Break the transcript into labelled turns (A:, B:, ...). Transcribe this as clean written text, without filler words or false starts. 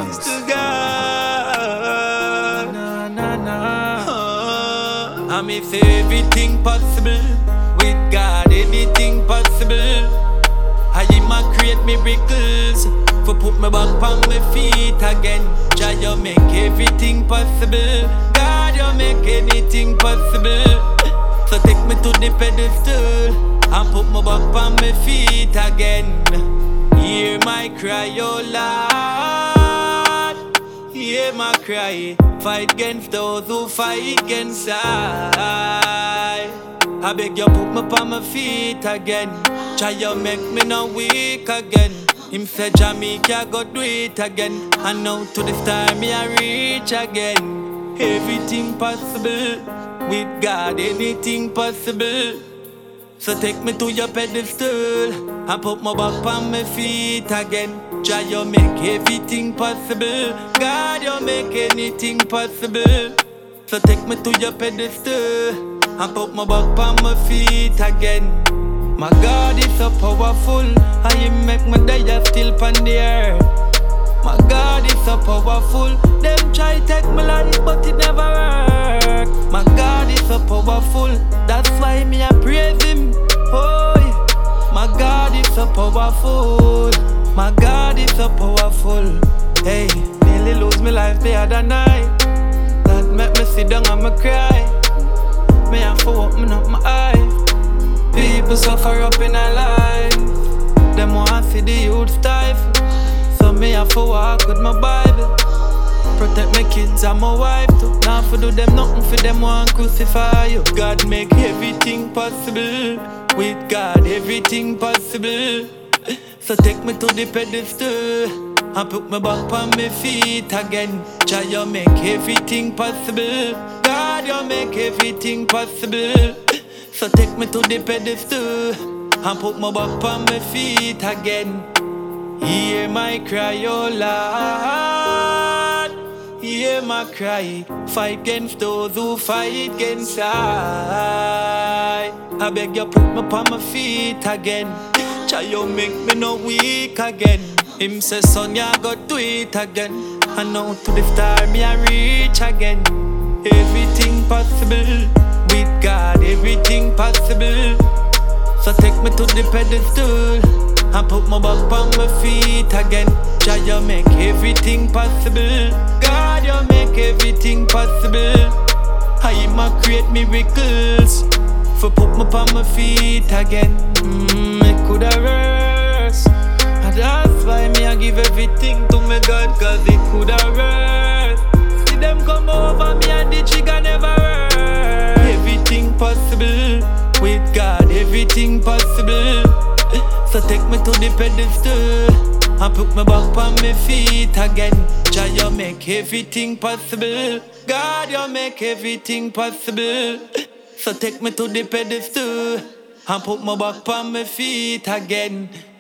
A: thanks to God.
B: Nah, nah, nah.
A: I may say everything possible. With God, anything possible. I Him create miracles. For put me back on my feet again. Jah, you make everything possible. God, you make anything possible. So take me to the pedestal and put me back on my feet again. Hear my cry, oh Lord. Hear my cry. Fight against those who fight against I. I beg you put me on my feet again. Try you make me no weak again. Him say Jamaica go do it again. And now to the star me I reach again. Everything possible. With God anything possible. So take me to your pedestal and put my back on my feet again. Try you make everything possible. God, you make anything possible. So take me to your pedestal and put my back on my feet again. My God is so powerful, and He make me die still on the earth. My God is so powerful. Them try take my life, but it never work. My God is so powerful. That's why me I praise Him. Oh, yeah. My God is so powerful. My God is so powerful. Hey, nearly lose my life the other night. That make me sit down and me cry. Me have to open up my eyes. People suffer up in our life. Them want see the youth stifle. So me have to walk with my Bible. Protect my kids and my wife too. Now for do them nothing for them want crucify you. God make everything possible. With God everything possible. So take me to the pedestal and put me back on my feet again. Jah, you make everything possible. God, you make everything possible. So take me to the pedestal and put me back on my feet again. Hear my cry, oh Lord. Hear my cry. Fight against those who fight against I. I beg you put me on my feet again. Try you make me no weak again. Him say son ya go do it again. And now to the star me I reach again. Everything possible. With God everything possible. So take me to the pedestal and put my back on my feet again. Jah, you make everything possible. God, you make everything possible. I Him create miracles. For put me on my feet again. It coulda worse. And that's why me I give everything to me God, cause it coulda worse. See them come over me and the trigger never work. Everything possible. With God everything possible. So take me to the pedestal and put me back on my feet again. Jah, you make everything possible. God, you make everything possible. So take me to the pedestal and put me back on my feet again.